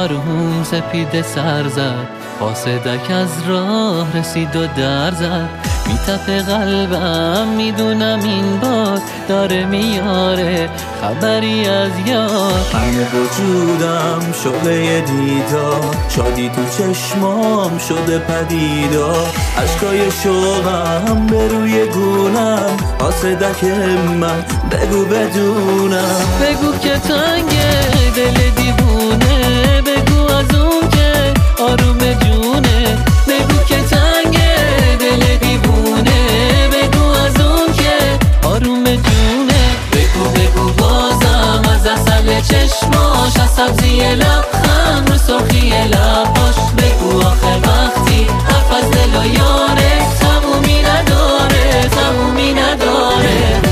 آروم سپیده سر زد، قاصدک از راه رسید و در زد. میتپه قلبم میدونم این بار داره میاره خبری از یار. همه وجودم شعله دیدار، شادی تو چشمام شده پدیدار. اشکای شوقم به روی گونم، قاصدک من بگو بدونم. بگو که تنگه دل دیوونه، بگو از اون که آروم جونه. بگو که تنگه دل دیوونه، بگو از اون که آروم جونه. بگو بازم از اصل چشماش، از سبزی لبخند رو سرخی لباش. بگو آخر وقتی حرف از دل و یاره تمومی نداره، تمومی نداره.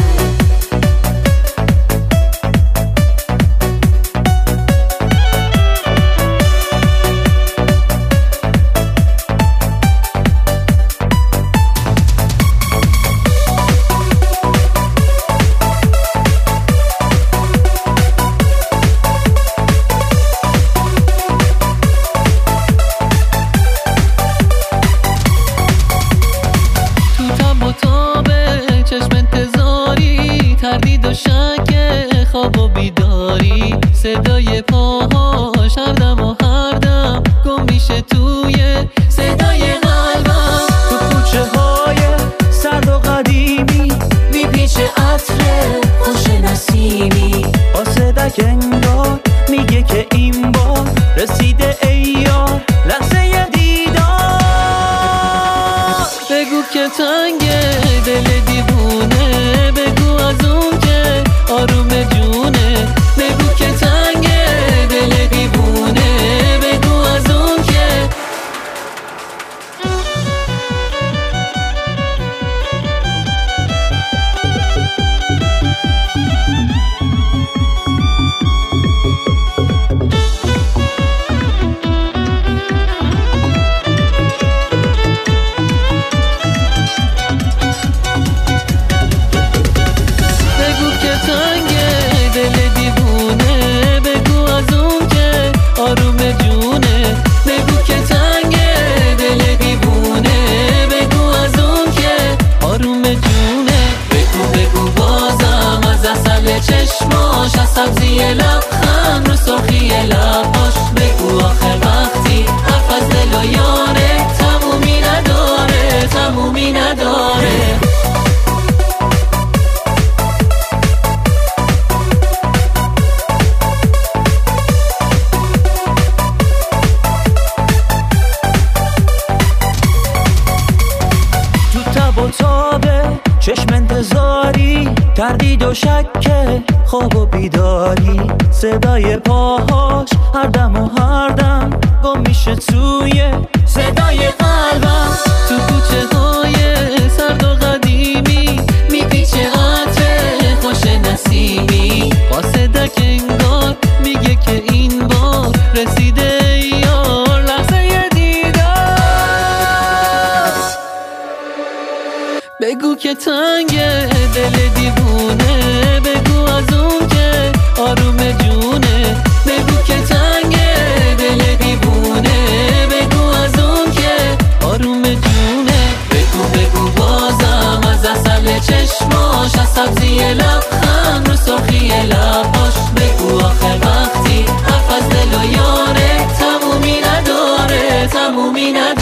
چشم انتظاری، تردید و شک، خواب و بیداری. صدای پاهاش هر دم و هر دم گم میشه توی صدای قلبم. تو کوچه های سرد و قدیمی میپیچه عطر خوش نسیمی. قاصدک انگار میگه که این بار رسیده ای یار لحظه دیدار. بگو که تنگه دل دیوونه، بگو از اون که آروم جونه. بگو که تنگه دل دیوونه، بگو از اون که آروم جونه. بگو که تنگه دل دیوونه، بگو از اون که آروم جونه. بگو بازم از اصل چشماش، از سبزی لبخند رو سرخی لباش. بگو آخر وقتی حرف از دل و یاره تمومی نداره، تمومی نداره. چشم انتظاری، تردید و شک، خواب و بیداری. صدای پاهاش هر دم و هر دم گم میشه توی صدای قلبم. تو کوچه های سرد و قدیمی میپیچه عطر خوش نسیمی. قاصدک انگار میگه که این بار رسیده یار لحظه دیدار. بگو که تنگه دل دیوونه، بگو از اون که آروم جونه. بگو که تنگه دل دیوونه، بگو از اون که آروم جونه. بگو بازم از اصل چشماش، از سبزی لبخند رو سرخی لباش. بگو آخر وقتی حرف از دل و یاره تمومی نداره، تمومی نداره.